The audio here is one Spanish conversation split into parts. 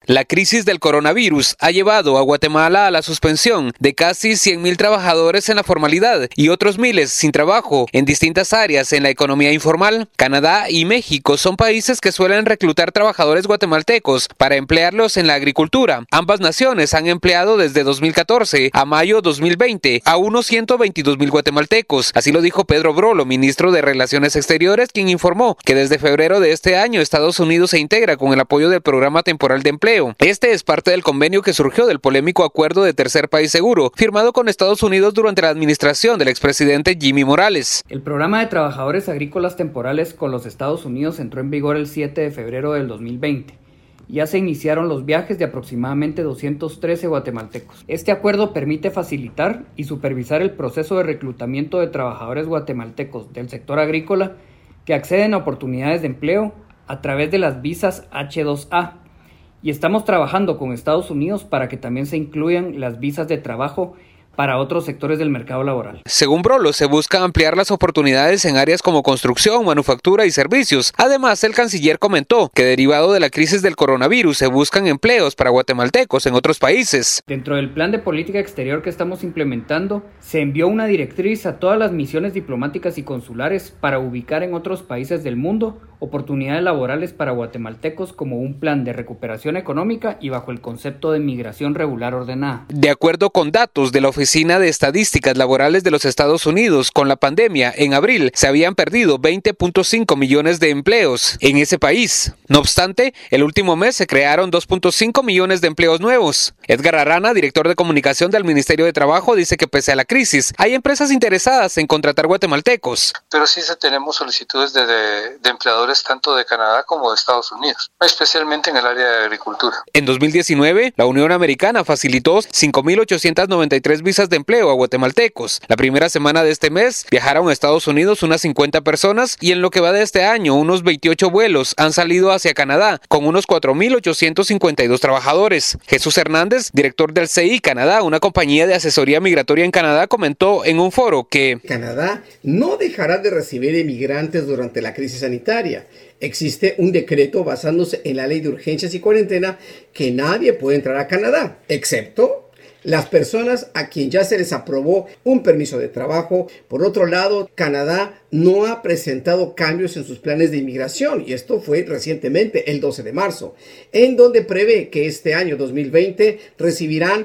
La crisis del coronavirus ha llevado a Guatemala a la suspensión de casi 100,000 trabajadores en la formalidad y otros miles sin trabajo en distintas áreas en la economía informal. Canadá y México son países que suelen reclutar trabajadores guatemaltecos para emplearlos en la agricultura. Ambas naciones han empleado desde 2014 a mayo 2020 a unos 122,000 guatemaltecos. Así lo dijo Pedro Brolo, ministro de Relaciones Exteriores, quien informó que desde febrero de este año Estados Unidos se integra con el apoyo del Programa Temporal de Empleo. Este es parte del convenio que surgió del polémico acuerdo de tercer país seguro, firmado con Estados Unidos durante la administración del expresidente Jimmy Morales. El programa de trabajadores agrícolas temporales con los Estados Unidos entró en vigor el 7 de febrero del 2020. Ya se iniciaron los viajes de aproximadamente 213 guatemaltecos. Este acuerdo permite facilitar y supervisar el proceso de reclutamiento de trabajadores guatemaltecos del sector agrícola que acceden a oportunidades de empleo a través de las visas H2A. Y estamos trabajando con Estados Unidos para que también se incluyan las visas de trabajo para otros sectores del mercado laboral. Según Brolo, se busca ampliar las oportunidades en áreas como construcción, manufactura y servicios. Además, el canciller comentó que derivado de la crisis del coronavirus se buscan empleos para guatemaltecos en otros países. Dentro del plan de política exterior que estamos implementando, se envió una directriz a todas las misiones diplomáticas y consulares para ubicar en otros países del mundo oportunidades laborales para guatemaltecos como un plan de recuperación económica y bajo el concepto de migración regular ordenada. De acuerdo con datos de la Oficina de Estadísticas Laborales de los Estados Unidos, con la pandemia, en abril se habían perdido 20.5 millones de empleos en ese país. No obstante, el último mes se crearon 2.5 millones de empleos nuevos. Edgar Arana, director de comunicación del Ministerio de Trabajo, dice que pese a la crisis, hay empresas interesadas en contratar guatemaltecos. Pero sí tenemos solicitudes de empleadores tanto de Canadá como de Estados Unidos, especialmente en el área de agricultura. En 2019, la Unión Americana facilitó 5.893 visas de empleo a guatemaltecos. La primera semana de este mes viajaron a Estados Unidos unas 50 personas y en lo que va de este año, unos 28 vuelos han salido hacia Canadá con unos 4.852 trabajadores. Jesús Hernández, director del CI Canadá, una compañía de asesoría migratoria en Canadá, comentó en un foro que Canadá no dejará de recibir emigrantes durante la crisis sanitaria. Existe un decreto basándose en la ley de urgencias y cuarentena que nadie puede entrar a Canadá, excepto las personas a quien ya se les aprobó un permiso de trabajo. Por otro lado, Canadá no ha presentado cambios en sus planes de inmigración, y esto fue recientemente, el 12 de marzo, en donde prevé que este año 2020 recibirán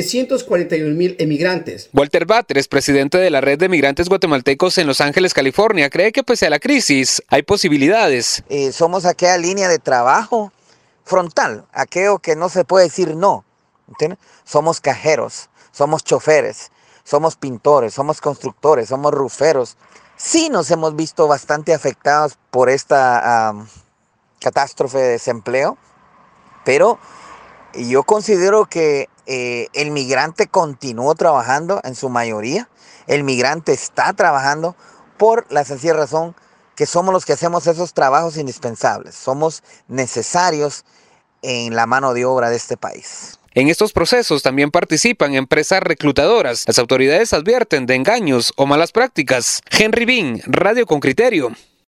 341,000 emigrantes. Walter Batres, presidente de la Red de Migrantes Guatemaltecos en Los Ángeles, California, cree que pese a la crisis hay posibilidades. Somos aquella línea de trabajo frontal, aquello que no se puede decir no. ¿Entiendes? Somos cajeros, somos choferes, somos pintores, somos constructores, somos ruferos. Sí nos hemos visto bastante afectados por esta catástrofe de desempleo, pero yo considero que el migrante continuó trabajando en su mayoría. El migrante está trabajando por la sencilla razón que somos los que hacemos esos trabajos indispensables. Somos necesarios en la mano de obra de este país. En estos procesos también participan empresas reclutadoras. Las autoridades advierten de engaños o malas prácticas. Henry Bean, Radio con Criterio.